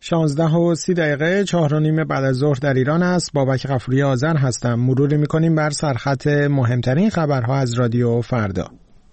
16:30 4:30 بعد از ظهر در ایران است. بابک غفوری آذر هستم. مروری می‌کنیم بر سرخط مهمترین خبرها از رادیو فردا.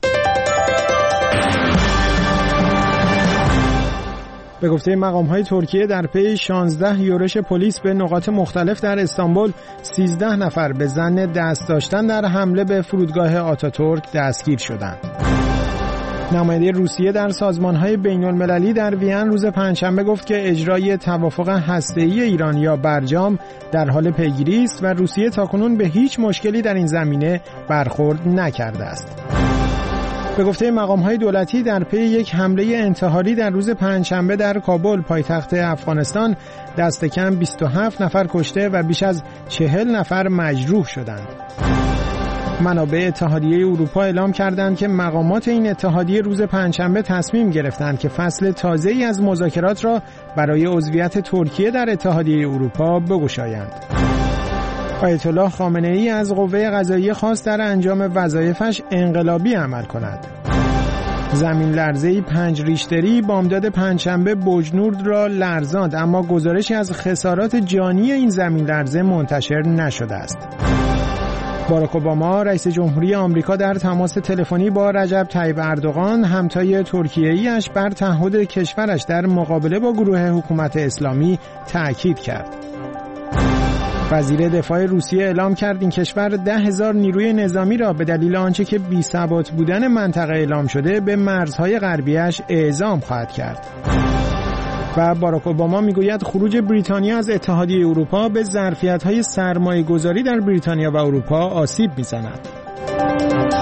به گفته مقام‌های ترکیه در پی 16 یورش پلیس به نقاط مختلف در استانبول 13 نفر به ظن دست داشتن در حمله به فرودگاه آتاتورک دستگیر شدند. نماینده روسیه در سازمان‌های بین‌المللی در وین روز پنجشنبه گفت که اجرای توافق هسته‌ای ایران یا برجام در حال پیگیری است و روسیه تاکنون به هیچ مشکلی در این زمینه برخورد نکرده است. به گفته مقام‌های دولتی در پی یک حمله انتحاری در روز پنجشنبه در کابل پایتخت افغانستان دست کم 27 نفر کشته و بیش از 40 نفر مجروح شدند. منابع اتحادیه اروپا اعلام کردند که مقامات این اتحادیه روز پنجشنبه تصمیم گرفتند که فصل تازه‌ای از مذاکرات را برای عضویت ترکیه در اتحادیه اروپا بگشایند. آیت الله خامنه‌ای از قوه قضاییه خواست در انجام وظایفش انقلابی عمل کند. زمین لرزه‌ای 5 ریشتری بامداد پنجشنبه بوجنورد را لرزاند، اما گزارشی از خسارات جانی این زمین لرزه منتشر نشده است. باراک اوباما رئیس جمهوری آمریکا در تماس تلفنی با رجب طیب اردوغان همتای ترکیه‌ایش بر تعهد کشورش در مقابله با گروه حکومت اسلامی تأکید کرد. وزیر دفاع روسیه اعلام کرد این کشور 10,000 نیروی نظامی را به دلیل آنچه که بی‌ثبات بودن منطقه اعلام شده به مرزهای غربیش اعزام خواهد کرد. و باراک اوباما میگوید خروج بریتانیا از اتحادیه اروپا به ظرفیت‌های سرمایه‌گذاری در بریتانیا و اروپا آسیب می‌زند.